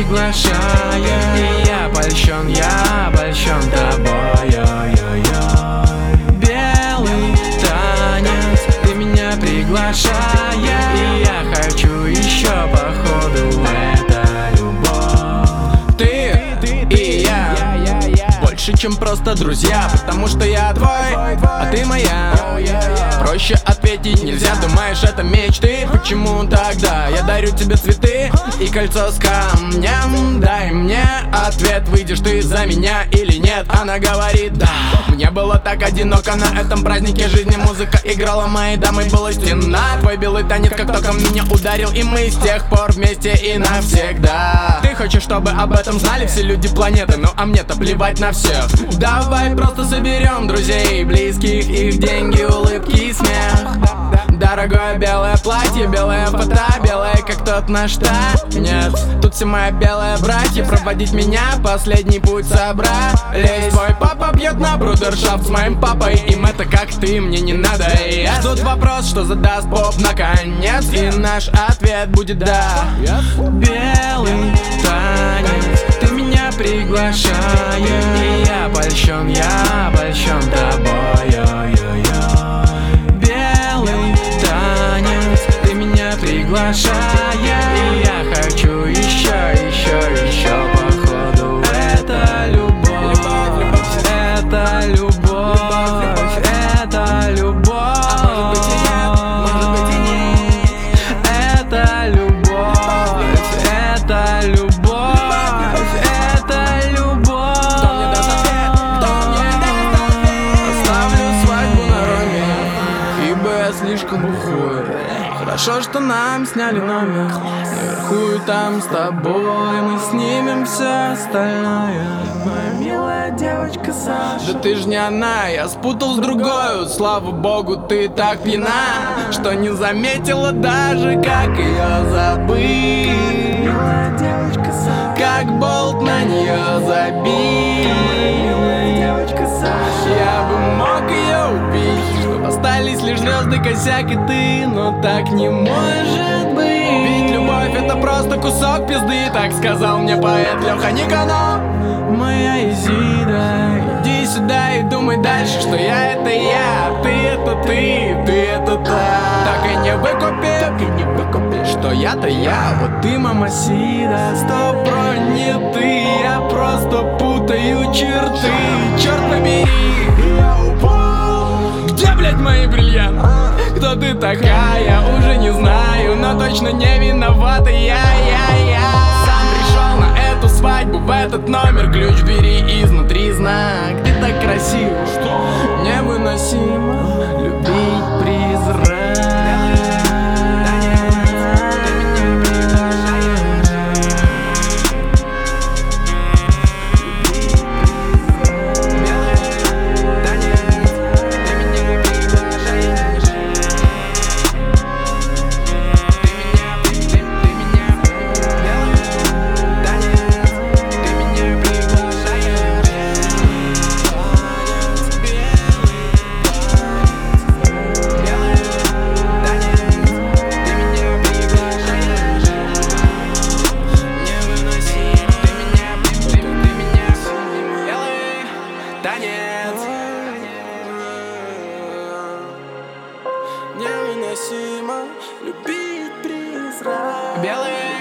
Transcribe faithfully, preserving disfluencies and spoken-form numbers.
приглашая. И я польщен, я польщен тобой. Белый танец, ты меня приглашая. И я хочу еще, походу, это любовь. Ты и я больше, чем просто друзья, потому что я твой, а ты моя. Проще ответить нельзя, думаешь, это мечты? Почему тогда я дарю тебе цветы и кольцо с камнем? Дай мне ответ, выйдешь ты за меня или нет? Она говорит да. Мне было так одиноко на этом празднике жизни. Музыка играла, моей дамой была стена. Твой белый танец как током меня ударил, и мы с тех пор вместе и навсегда. Ты хочешь, чтобы об этом знали все люди планеты, ну а мне-то плевать на всех. Давай просто соберем друзей, близких, их деньги, улыбки и смех. Дорогое белое платье, белая фото, белая как тот наш танец. Тут все мои белые братья, проводить меня последний путь собрались. Твой папа пьет на брудершафт с моим папой, им это как ты, мне не надо. И я тут вопрос, что задаст Боб наконец, и наш ответ будет да. Белый танец, ты меня приглашаешь. И я польщен, я польщен тобой. Белый танец, ты меня приглашая. И я хочу еще, еще, еще, походу, это любовь. Это любовь, это любовь. Это любовь, это любовь. Слишком бухой. Хорошо, что нам сняли номер наверху, и там с тобой мы снимем все остальное. Моя милая девочка Саша. Да ты ж не она, я спутал с другой. Слава богу, ты так пьяна, что не заметила даже, как ее забыть. Милая девочка Саша. Как болт на нее забить. Милая девочка Саша. Я бы мог ее убить. Остались лишь звезды, косяк и ты, но так не может быть. Ведь любовь это просто кусок пизды, так сказал мне поэт Леха Никонов. Моя Изида, иди сюда и думай дальше, что я это я, ты это ты, ты это та. Так и не выкупи, так и не выкупи, что я-то я, вот ты мамасида. Стоп, бро, не ты, я просто путаю черты. Черт побери, где, блядь, мои бриллианты? Кто ты такая, уже не знаю, но точно не виновата я, я, я. Сам пришел на эту свадьбу, в этот номер, ключ бери изнутри, знак. Ты так красив, что невыносимо любить призрак. Невыносимо любить призрак. Белые